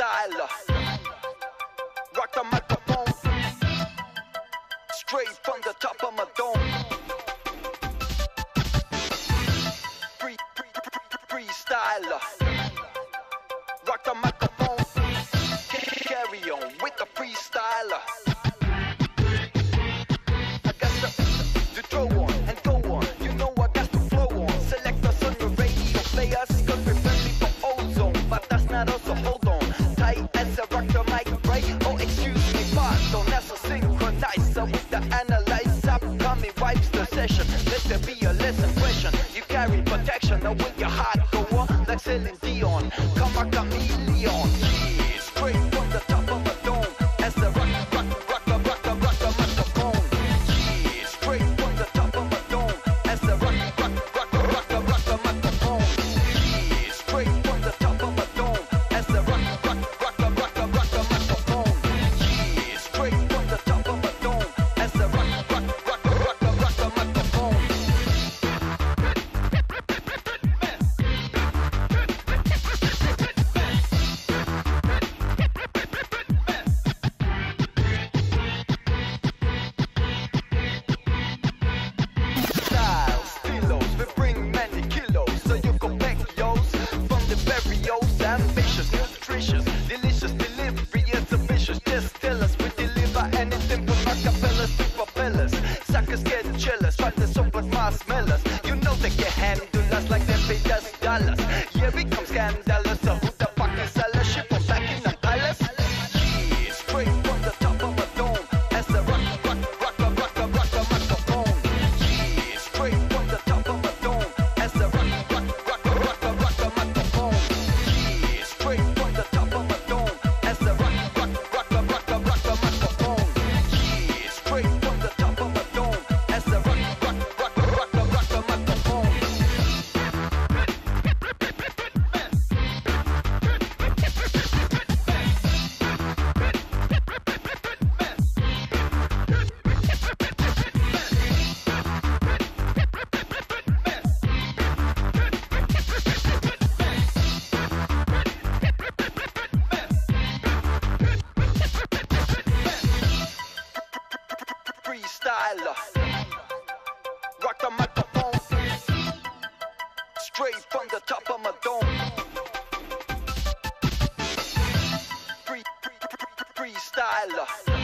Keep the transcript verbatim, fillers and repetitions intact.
freestyler. Rock the microphone, straight from the top of my dome. Free, free, free, freestyler. Rock the microphone, carry on with the freestyler. I got to, to throw on and go on. You know I got to flow on. Select us on the radio players, cause we're friendly for ozone. But that's not us, so hold on. Tight as a rock the mic, right? Oh, excuse me, pardon. That's a synchronizer with the analyzer. Coming wipes the session. Let there be a less impression. You carry protection, now with your heart go on. Like Celine Dion, come a chameleon. Yeah, straight from the top of a dome. As the rock, rock, rock, the rock, the rock, the microphone. Yeah, straight from the top of a dome. As the rock, rock, rock, the rock, the rock, the microphone. Yeah, straight from the top of a dome. As the rock, rock, rock, the rock, the rock, the microphone. Yeah, straight from the top of a dome. As the rock, rock, rock, the rock, the rock, the microphone. Styles, kilos, we bring many kilos, so you go back yo's. From the barrios, ambitious, nutritious, delicious delivery, it's ambitious. Just tell us we deliver anything from acapellas to propellers. Suckers get jealous, try to soap with marshmallows. You know they can handle us like they pay us dollars. Yeah, we come scandalous, so who the fuck is us? Ship from back in the palace. Yeah, straight from the top of a dome. As the rock, rock, rock, the rock, the rock, the microphone. Yeah, straight from the top of a dome. As the rock, rock, rock, the rock, the rock, the microphone. Yeah, straight from the top of a dome. As the rock, rock, rock, the rock, the rock, the microphone. Yeah, straight from the top of a dome. As the rock, rock, rock, the rock, the rock, the microphone. Freestyler. Rock the microphone, straight from the top of my dome. Free, free, free, freestyler.